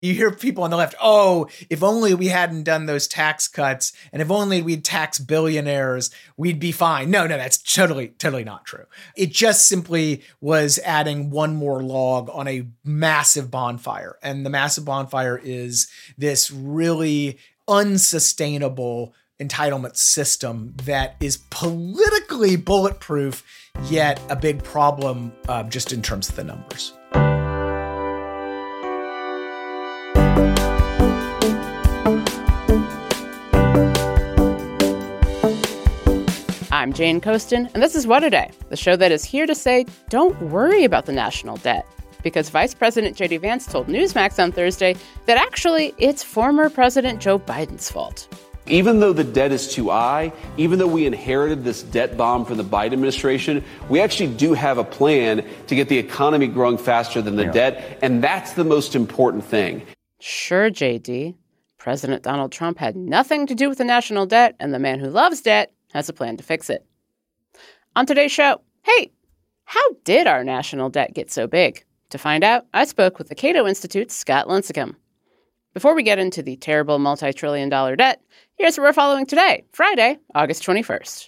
You hear people on the left, oh, if only we hadn't done those tax cuts and if only we'd tax billionaires, we'd be fine. No, that's totally not true. It just simply was adding one more log on a massive bonfire. And the massive bonfire is this really unsustainable entitlement system that is politically bulletproof, yet a big problem just in terms of the numbers. I'm Jane Coaston, and this is What a Day, the show that is here to say, don't worry about the national debt. Because Vice President J.D. Vance told Newsmax on Thursday that actually it's former President Joe Biden's fault. Even though the debt is too high, even though we inherited this debt bomb from the Biden administration, we actually do have a plan to get the economy growing faster than the debt, and that's the most important thing. Sure, J.D. President Donald Trump had nothing to do with the national debt, and the man who loves debt has a plan to fix it. On today's show, hey, how did our national debt get so big? To find out, I spoke with the Cato Institute's Scott Lincicome. Before we get into the terrible multi-trillion-dollar debt, here's what we're following today, Friday, August 21st.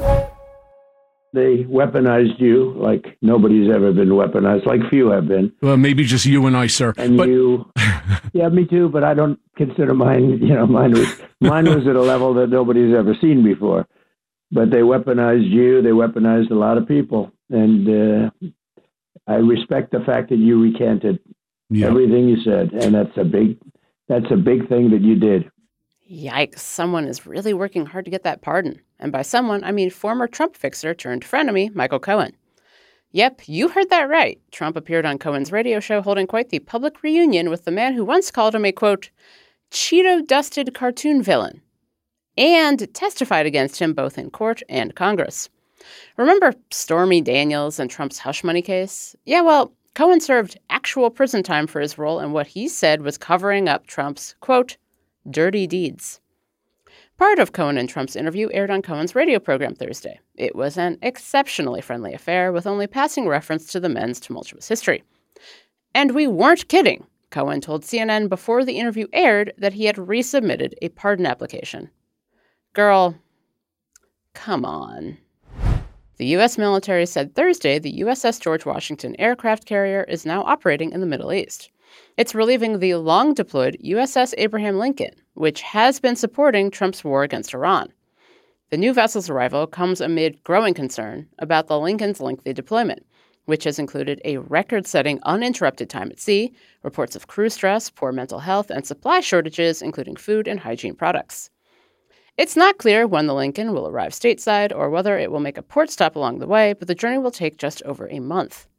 They weaponized you like nobody's ever been weaponized, like few have been. Well, maybe just you and I, sir. And you, yeah, me too. But I don't consider mine. Mine was at a level that nobody's ever seen before. But they weaponized you. They weaponized a lot of people, and I respect the fact that you recanted everything you said, and that's a big thing that you did. Yikes! Someone is really working hard to get that pardon, and by someone I mean former Trump fixer turned frenemy Michael Cohen. Yep, you heard that right. Trump appeared on Cohen's radio show holding quite the public reunion with the man who once called him a, quote, Cheeto-dusted cartoon villain, and testified against him both in court and Congress. Remember Stormy Daniels and Trump's hush money case? Yeah, well, Cohen served actual prison time for his role in what he said was covering up Trump's, quote, dirty deeds. Part of Cohen and Trump's interview aired on Cohen's radio program Thursday. It was an exceptionally friendly affair with only passing reference to the men's tumultuous history. And we weren't kidding. Cohen told CNN before the interview aired that he had resubmitted a pardon application. Girl, come on. The U.S. military said Thursday the USS George Washington aircraft carrier is now operating in the Middle East. It's relieving the long-deployed USS Abraham Lincoln, which has been supporting Trump's war against Iran. The new vessel's arrival comes amid growing concern about the Lincoln's lengthy deployment, which has included a record-setting uninterrupted time at sea, reports of crew stress, poor mental health, and supply shortages, including food and hygiene products. It's not clear when the Lincoln will arrive stateside or whether it will make a port stop along the way, but the journey will take just over a month.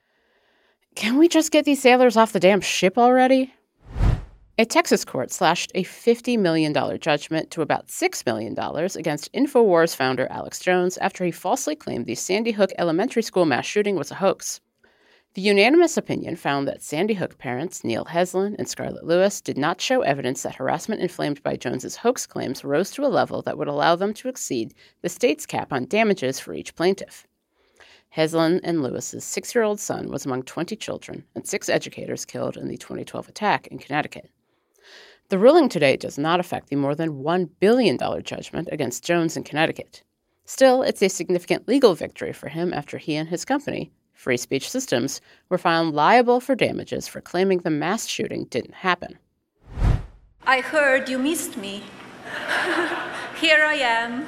Can we just get these sailors off the damn ship already? A Texas court slashed a $50 million judgment to about $6 million against InfoWars founder Alex Jones after he falsely claimed the Sandy Hook Elementary School mass shooting was a hoax. The unanimous opinion found that Sandy Hook parents Neil Heslin and Scarlett Lewis did not show evidence that harassment inflamed by Jones's hoax claims rose to a level that would allow them to exceed the state's cap on damages for each plaintiff. Heslin and Lewis's 6-year-old son was among 20 children and 6 educators killed in the 2012 attack in Connecticut. The ruling today does not affect the more than $1 billion judgment against Jones in Connecticut. Still, it's a significant legal victory for him after he and his company, Free Speech Systems, were found liable for damages for claiming the mass shooting didn't happen. I heard you missed me. Here I am.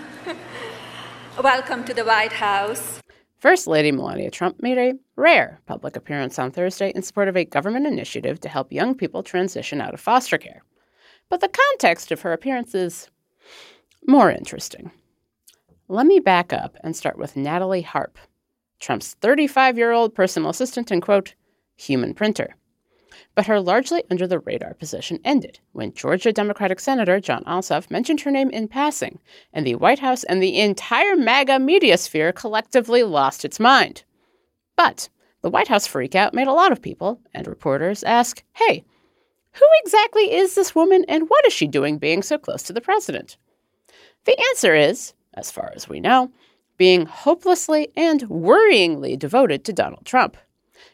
Welcome to the White House. First Lady Melania Trump made a rare public appearance on Thursday in support of a government initiative to help young people transition out of foster care. But the context of her appearance is more interesting. Let me back up and start with Natalie Harp, Trump's 35-year-old personal assistant and, quote, human printer. But her largely under-the-radar position ended when Georgia Democratic Senator Jon Ossoff mentioned her name in passing, and the White House and the entire MAGA media sphere collectively lost its mind. But the White House freakout made a lot of people and reporters ask, hey, who exactly is this woman and what is she doing being so close to the president? The answer is, as far as we know, being hopelessly and worryingly devoted to Donald Trump.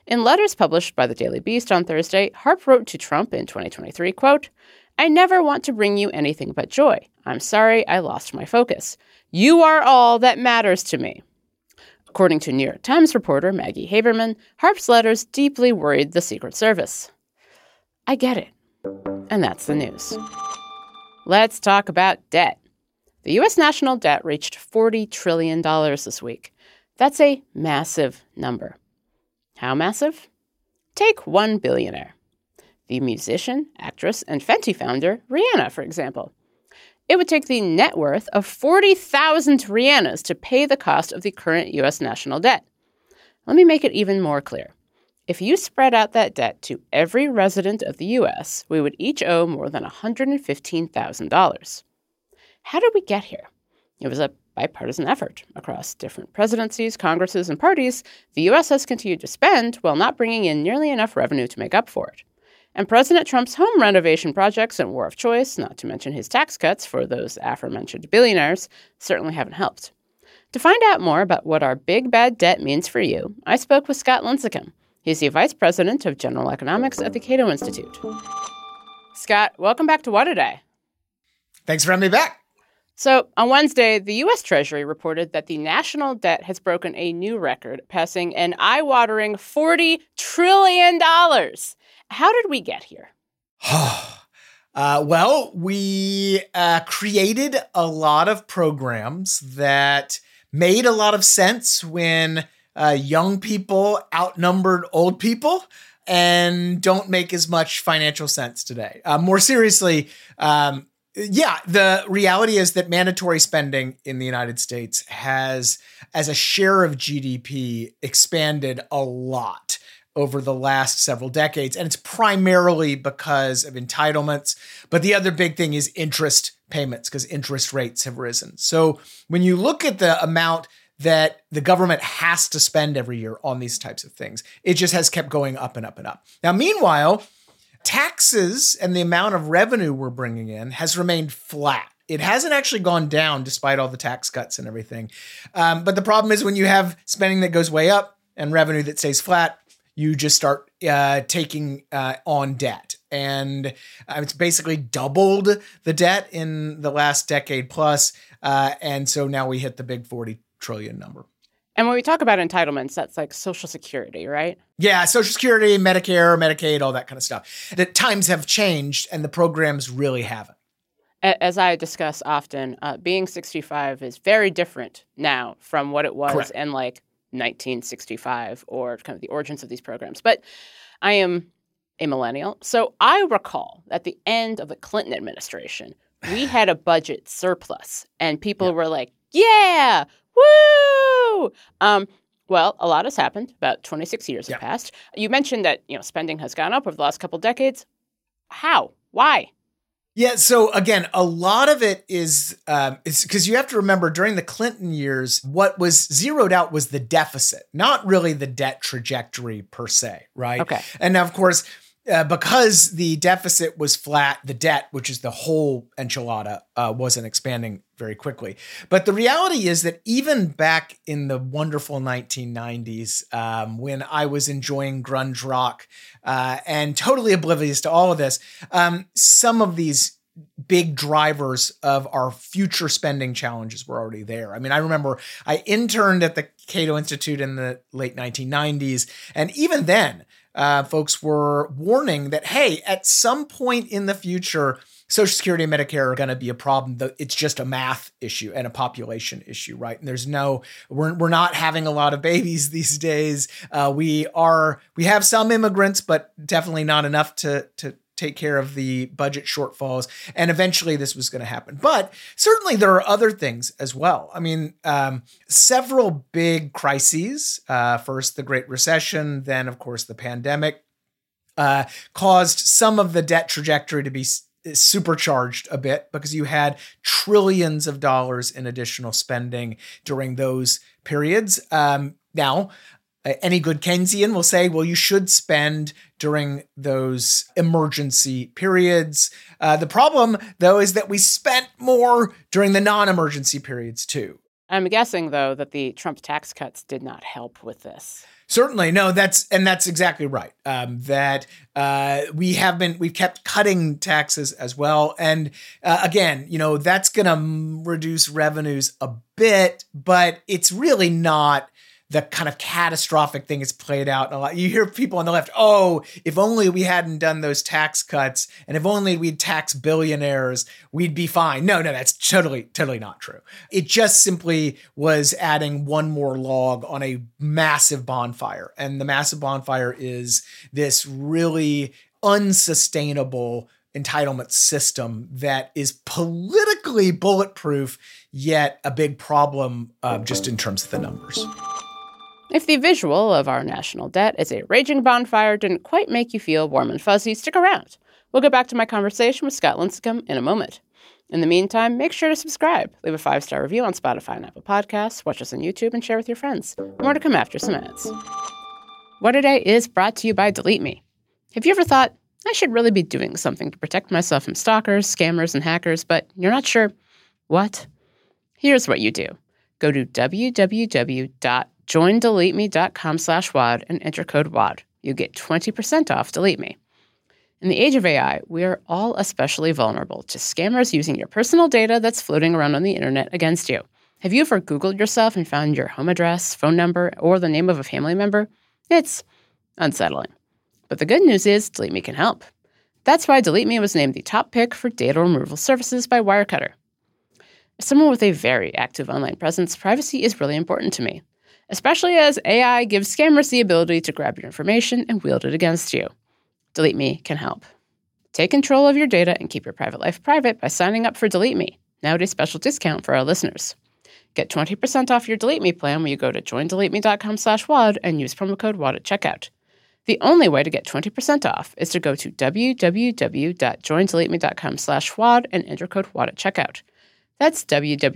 In letters published by the Daily Beast on Thursday, Harp wrote to Trump in 2023, quote, "I never want to bring you anything but joy. I'm sorry I lost my focus. You are all that matters to me." According to New York Times reporter Maggie Haberman, Harp's letters deeply worried the Secret Service. I get it. And that's the news. Let's talk about debt. The U.S. national debt reached $40 trillion this week. That's a massive number. How massive? Take one billionaire. The musician, actress, and Fenty founder, Rihanna, for example. It would take the net worth of 40,000 Rihannas to pay the cost of the current U.S. national debt. Let me make it even more clear. If you spread out that debt to every resident of the U.S., we would each owe more than $115,000. How did we get here? It was a bipartisan effort. Across different presidencies, Congresses, and parties, the U.S. has continued to spend while not bringing in nearly enough revenue to make up for it. And President Trump's home renovation projects and war of choice, not to mention his tax cuts for those aforementioned billionaires, certainly haven't helped. To find out more about what our big bad debt means for you, I spoke with Scott Lincicome. He's the Vice President of General Economics at the Cato Institute. Scott, welcome back to What A Day. Thanks for having me back. So, on Wednesday, the U.S. Treasury reported that the national debt has broken a new record, passing an eye-watering $40 trillion. How did we get here? Well, we created a lot of programs that made a lot of sense when young people outnumbered old people and don't make as much financial sense today. More seriously, the reality is that mandatory spending in the United States has, as a share of GDP, expanded a lot over the last several decades. And it's primarily because of entitlements. But the other big thing is interest payments, because interest rates have risen. So when you look at the amount that the government has to spend every year on these types of things, it just has kept going up and up and up. Now, meanwhile, taxes and the amount of revenue we're bringing in has remained flat. It hasn't actually gone down despite all the tax cuts and everything. But the problem is when you have spending that goes way up and revenue that stays flat, you just start taking on debt. And it's basically doubled the debt in the last decade plus. And so now we hit the big 40 trillion number. And when we talk about entitlements, that's like Social Security, right? Yeah, Social Security, Medicare, Medicaid, all that kind of stuff. The times have changed and the programs really haven't. As I discuss often, being 65 is very different now from what it was Correct. in like 1965 or kind of the origins of these programs. But I am a millennial. So I recall at the end of the Clinton administration, we had a budget surplus and people were like, yeah, woo! Well, a lot has happened. About 26 years have passed. You mentioned that, spending has gone up over the last couple of decades. How? Why? Yeah. So again, a lot of it is because you have to remember during the Clinton years, what was zeroed out was the deficit, not really the debt trajectory per se. Right. Okay. And now, of course, because the deficit was flat, the debt, which is the whole enchilada, wasn't expanding very quickly. But the reality is that even back in the wonderful 1990s, when I was enjoying grunge rock and totally oblivious to all of this, some of these big drivers of our future spending challenges were already there. I mean, I remember I interned at the Cato Institute in the late 1990s. And even then, folks were warning that, hey, at some point in the future, Social Security and Medicare are going to be a problem. It's just a math issue and a population issue, right? And we're not having a lot of babies these days. We have some immigrants, but definitely not enough to take care of the budget shortfalls. And eventually this was going to happen. But certainly there are other things as well. I mean, several big crises, first the Great Recession, then of course the pandemic, caused some of the debt trajectory to be supercharged a bit because you had trillions of dollars in additional spending during those periods. Now, any good Keynesian will say, well, you should spend during those emergency periods. The problem, though, is that we spent more during the non-emergency periods, too. I'm guessing, though, that the Trump tax cuts did not help with this. Certainly. No, that's exactly right. We've kept cutting taxes as well. And again, that's going to reduce revenues a bit, but it's really not the kind of catastrophic thing is played out a lot. You hear people on the left, oh, if only we hadn't done those tax cuts and if only we'd tax billionaires, we'd be fine. No, that's totally not true. It just simply was adding one more log on a massive bonfire. And the massive bonfire is this really unsustainable entitlement system that is politically bulletproof, yet a big problem just in terms of the numbers. If the visual of our national debt as a raging bonfire didn't quite make you feel warm and fuzzy, stick around. We'll get back to my conversation with Scott Lincicome in a moment. In the meantime, make sure to subscribe, leave a 5-star review on Spotify and Apple Podcasts, watch us on YouTube, and share with your friends. More to come after some ads. What A Day is brought to you by Delete Me. Have you ever thought, I should really be doing something to protect myself from stalkers, scammers, and hackers, but you're not sure what? Here's what you do. Go to www.joindeleteme.com/WAD and enter code WAD. You get 20% off Delete Me. In the age of AI, we are all especially vulnerable to scammers using your personal data that's floating around on the internet against you. Have you ever Googled yourself and found your home address, phone number, or the name of a family member? It's unsettling. But the good news is Delete Me can help. That's why Delete Me was named the top pick for data removal services by Wirecutter. As someone with a very active online presence, privacy is really important to me, especially as AI gives scammers the ability to grab your information and wield it against you. Delete Me can help. Take control of your data and keep your private life private by signing up for Delete Me, now at a special discount for our listeners. Get 20% off your Delete Me plan when you go to joindeleteme.com/WAD and use promo code WAD at checkout. The only way to get 20% off is to go to www.joindeleteme.com/WAD and enter code WAD at checkout. That's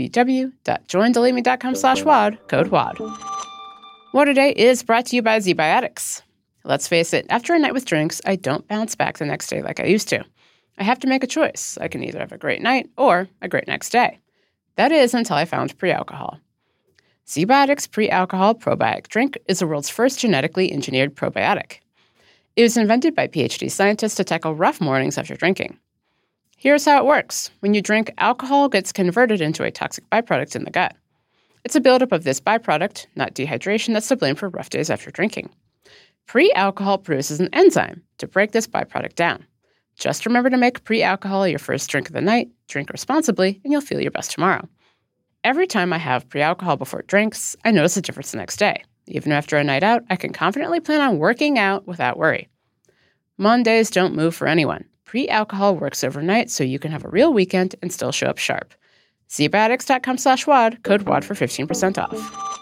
www.joindeleteme.com/WAD, code WAD. What A Day is brought to you by ZBiotics. Let's face it, after a night with drinks, I don't bounce back the next day like I used to. I have to make a choice. I can either have a great night or a great next day. That is until I found pre-alcohol. ZBiotics Pre-Alcohol Probiotic Drink is the world's first genetically engineered probiotic. It was invented by PhD scientists to tackle rough mornings after drinking. Here's how it works. When you drink, alcohol gets converted into a toxic byproduct in the gut. It's a buildup of this byproduct, not dehydration, that's to blame for rough days after drinking. Pre-alcohol produces an enzyme to break this byproduct down. Just remember to make pre-alcohol your first drink of the night, drink responsibly, and you'll feel your best tomorrow. Every time I have pre-alcohol before drinks, I notice a difference the next day. Even after a night out, I can confidently plan on working out without worry. Mondays don't move for anyone. Pre-alcohol works overnight so you can have a real weekend and still show up sharp. ZBiotics.com/WAD, code WAD for 15% off.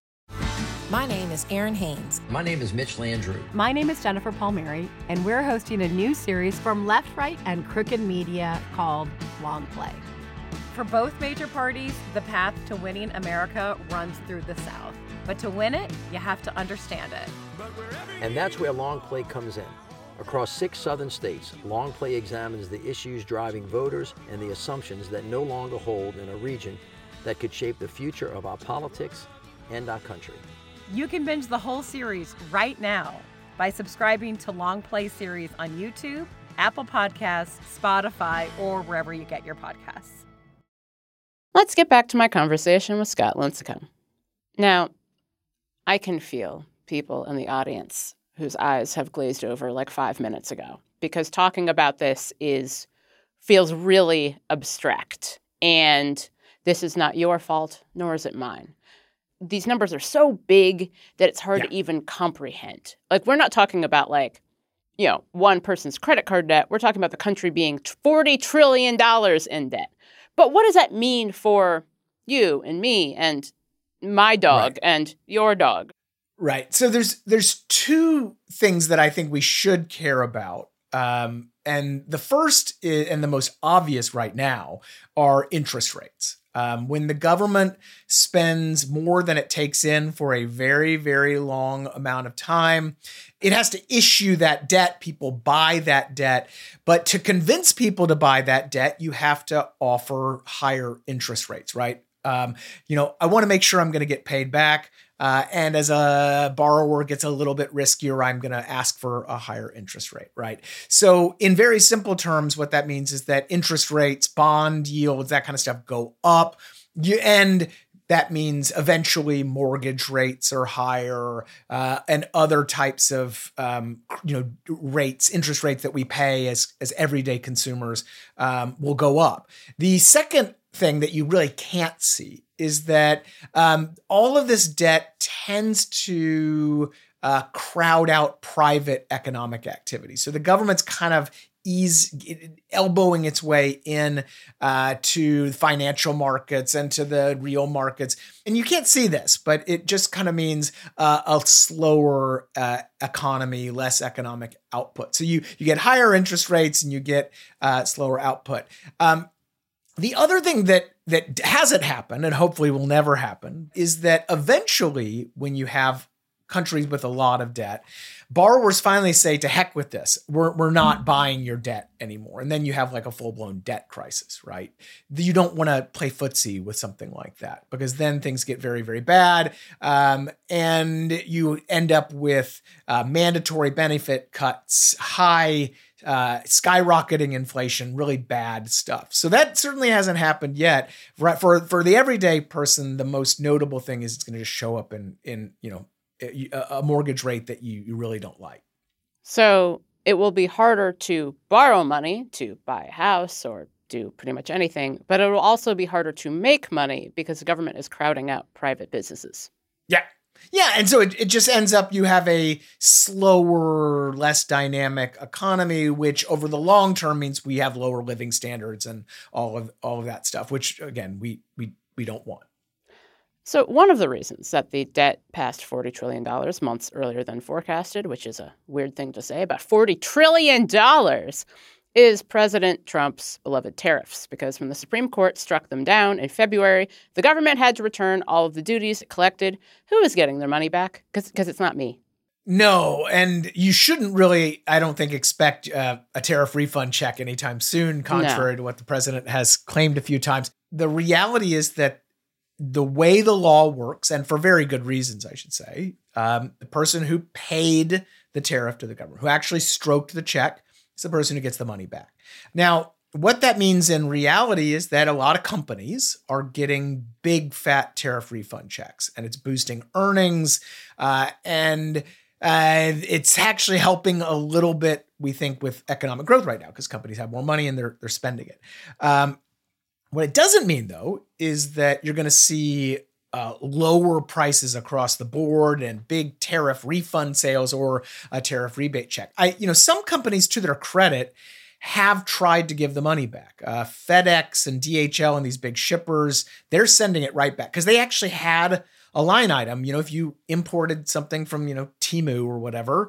My name is Erin Haynes. My name is Mitch Landrew. My name is Jennifer Palmieri, and we're hosting a new series from Left, Right, and Crooked Media called Long Play. For both major parties, the path to winning America runs through the South. But to win it, you have to understand it. And that's where Long Play comes in. Across 6 southern states, Long Play examines the issues driving voters and the assumptions that no longer hold in a region that could shape the future of our politics and our country. You can binge the whole series right now by subscribing to Long Play series on YouTube, Apple Podcasts, Spotify, or wherever you get your podcasts. Let's get back to my conversation with Scott Lincicome. Now, I can feel people in the audience whose eyes have glazed over like 5 minutes ago, because talking about this feels really abstract. And this is not your fault, nor is it mine. These numbers are so big that it's hard to even comprehend. Like, we're not talking about one person's credit card debt. We're talking about the country being $40 trillion in debt. But what does that mean for you and me and my dog and your dog? Right. So there's 2 things that I think we should care about. And the first and the most obvious right now are interest rates. When the government spends more than it takes in for a very, very long amount of time, it has to issue that debt. People buy that debt. But to convince people to buy that debt, you have to offer higher interest rates, right? I want to make sure I'm going to get paid back. And as a borrower gets a little bit riskier, I'm going to ask for a higher interest rate, right? So in very simple terms, what that means is that interest rates, bond yields, that kind of stuff go up. And that means eventually mortgage rates are higher, and other types of interest rates that we pay as everyday consumers will go up. The second thing that you really can't see is that all of this debt tends to crowd out private economic activity. So the government's kind of elbowing its way in to financial markets and to the real markets. And you can't see this, but it just kind of means a slower economy, less economic output. So you get higher interest rates and you get slower output. The other thing that hasn't happened and hopefully will never happen is that eventually when you have countries with a lot of debt, borrowers finally say, to heck with this. We're not buying your debt anymore. And then you have like a full-blown debt crisis, right? You don't want to play footsie with something like that because then things get very, very bad. And you end up with mandatory benefit cuts, high skyrocketing inflation, really bad stuff. So that certainly hasn't happened yet. For the everyday person, the most notable thing is it's going to just show up in a mortgage rate that you really don't like. So it will be harder to borrow money to buy a house or do pretty much anything, but it will also be harder to make money because the government is crowding out private businesses. Yeah. Yeah, and so it just ends up you have a slower, less dynamic economy, which over the long term means we have lower living standards and all of that stuff, which again we don't want. So one of the reasons that the debt passed $40 trillion months earlier than forecasted, which is a weird thing to say, about $40 trillion, is President Trump's beloved tariffs. Because when the Supreme Court struck them down in February, the government had to return all of the duties it collected. Who is getting their money back? Because it's not me. No, and you shouldn't really, I don't think, expect a tariff refund check anytime soon, contrary to what the president has claimed a few times. The reality is that the way the law works, and for very good reasons, I should say, the person who paid the tariff to the government, who actually stroked the check, is the person who gets the money back. Now, what that means in reality is that a lot of companies are getting big, fat tariff refund checks, and it's boosting earnings, and it's actually helping a little bit, we think, with economic growth right now because companies have more money and they're spending it. What it doesn't mean, though, is that you're going to see lower prices across the board and big tariff refund sales or a tariff rebate check. Some companies, to their credit, have tried to give the money back. FedEx and DHL and these big shippers, they're sending it right back because they actually had a line item. If you imported something from, Temu or whatever,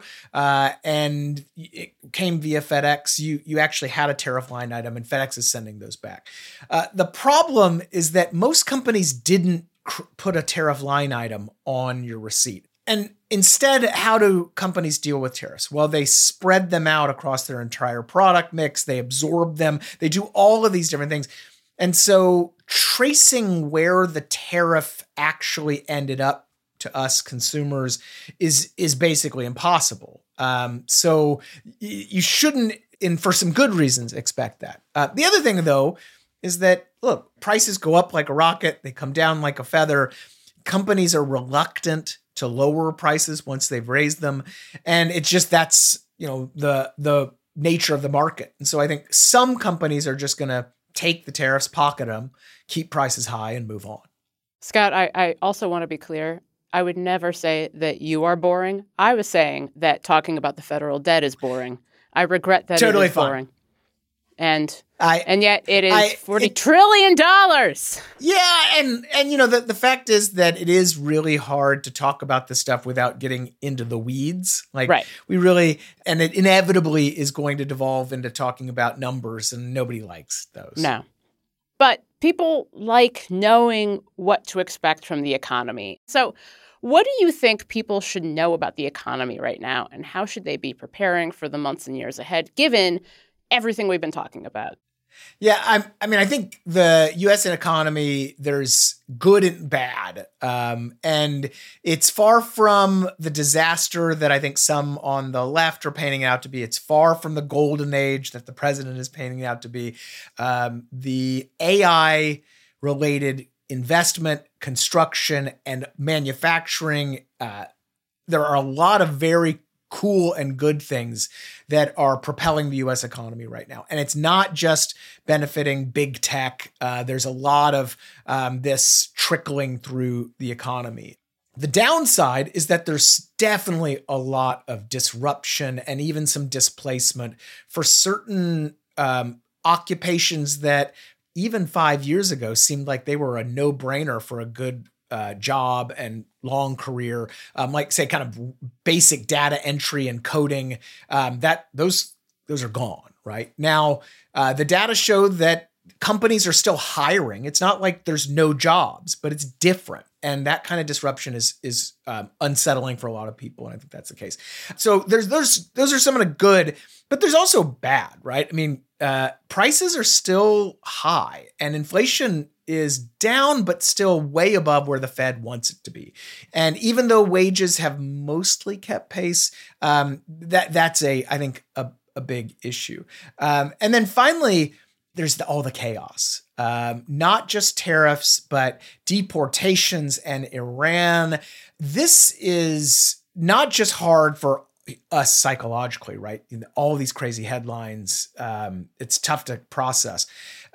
and it came via FedEx, you actually had a tariff line item and FedEx is sending those back. The problem is that most companies didn't put a tariff line item on your receipt. And instead, how do companies deal with tariffs? Well, they spread them out across their entire product mix. They absorb them. They do all of these different things. And so tracing where the tariff actually ended up to us consumers is basically impossible. So you shouldn't, and for some good reasons, expect that. The other thing, though, is that, look, prices go up like a rocket. They come down like a feather. Companies are reluctant to lower prices once they've raised them. And it's just that's, the nature of the market. And so I think some companies are just going to take the tariffs, pocket them, keep prices high, and move on. Scott, I also want to be clear. I would never say that you are boring. I was saying that talking about the federal debt is boring. I regret that totally it is boring. And yet it is $40 trillion. Yeah, and the fact is that it is really hard to talk about this stuff without getting into the weeds. Right. And it inevitably is going to devolve into talking about numbers, and nobody likes those. No. But people like knowing what to expect from the economy. So what do you think people should know about the economy right now, and how should they be preparing for the months and years ahead, given everything we've been talking about? Yeah, I think the U.S. economy, there's good and bad. And it's far from the disaster that I think some on the left are painting it out to be. It's far from the golden age that the president is painting it out to be. The AI-related investment, construction, and manufacturing, there are a lot of very cool and good things that are propelling the U.S. economy right now. And it's not just benefiting big tech. There's a lot of this trickling through the economy. The downside is that there's definitely a lot of disruption and even some displacement for certain occupations that even 5 years ago seemed like they were a no-brainer for a good job and long career, like say kind of basic data entry and coding, that those are gone right now. The data show that companies are still hiring. It's not like there's no jobs, but it's different. And that kind of disruption is unsettling for a lot of people. And I think that's the case. So those are some of the good, but there's also bad, right? I mean, prices are still high and inflation is down, but still way above where the Fed wants it to be. And even though wages have mostly kept pace, that's I think a big issue. And then finally, there's all the chaos, not just tariffs, but deportations and Iran. This is not just hard for us psychologically, right? All these crazy headlines, it's tough to process,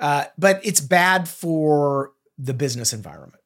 but it's bad for the business environment.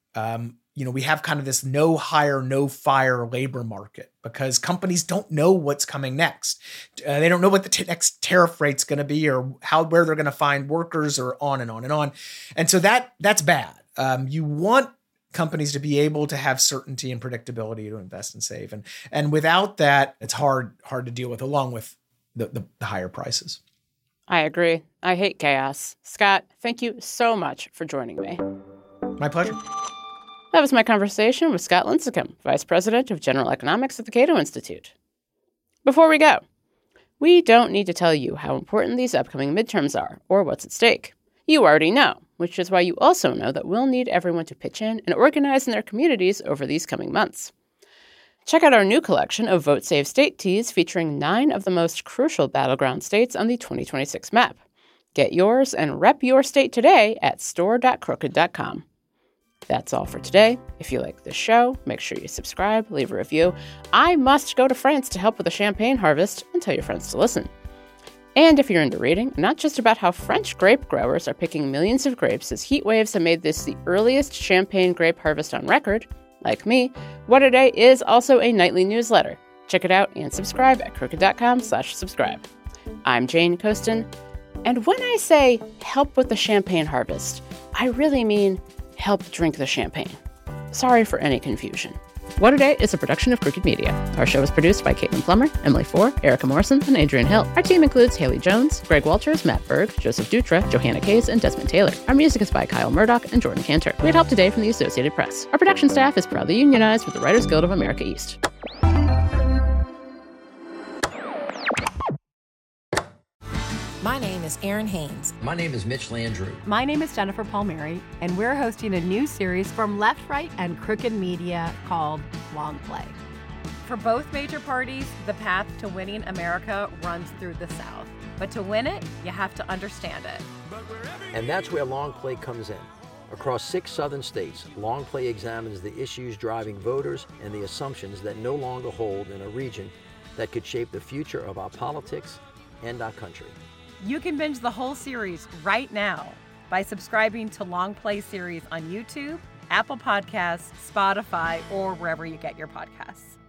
We have kind of this no hire, no fire labor market because companies don't know what's coming next. They don't know what the next tariff rate's going to be or where they're going to find workers or on and on and on. And so that's bad. You want companies to be able to have certainty and predictability to invest and save. And without that, it's hard to deal with, along with the higher prices. I agree. I hate chaos. Scott, thank you so much for joining me. My pleasure. That was my conversation with Scott Lincicome, Vice President of General Economics at the Cato Institute. Before we go, we don't need to tell you how important these upcoming midterms are or what's at stake. You already know, which is why you also know that we'll need everyone to pitch in and organize in their communities over these coming months. Check out our new collection of Vote Save State tees featuring 9 of the most crucial battleground states on the 2026 map. Get yours and rep your state today at store.crooked.com. That's all for today. If you like this show, make sure you subscribe, leave a review. I must go to France to help with the champagne harvest and tell your friends to listen. And if you're into reading, not just about how French grape growers are picking millions of grapes as heat waves have made this the earliest champagne grape harvest on record, like me, What A Day is also a nightly newsletter. Check it out and subscribe at crooked.com/subscribe. I'm Jane Coaston, and when I say help with the champagne harvest, I really mean help drink the champagne. Sorry for any confusion. What A Day is a production of Crooked Media. Our show is produced by Caitlin Plummer, Emily Four, Erica Morrison, and Adrian Hill. Our team includes Haley Jones, Greg Walters, Matt Berg, Joseph Dutra, Johanna Kays, and Desmond Taylor. Our music is by Kyle Murdoch and Jordan Cantor. We had help today from the Associated Press. Our production staff is proudly unionized with the Writers Guild of America East. My name is Erin Haynes. My name is Mitch Landrew. My name is Jennifer Palmieri, and we're hosting a new series from Left, Right, and Crooked Media called Long Play. For both major parties, the path to winning America runs through the South. But to win it, you have to understand it. And that's where Long Play comes in. Across 6 southern states, Long Play examines the issues driving voters and the assumptions that no longer hold in a region that could shape the future of our politics and our country. You can binge the whole series right now by subscribing to Long Play series on YouTube, Apple Podcasts, Spotify, or wherever you get your podcasts.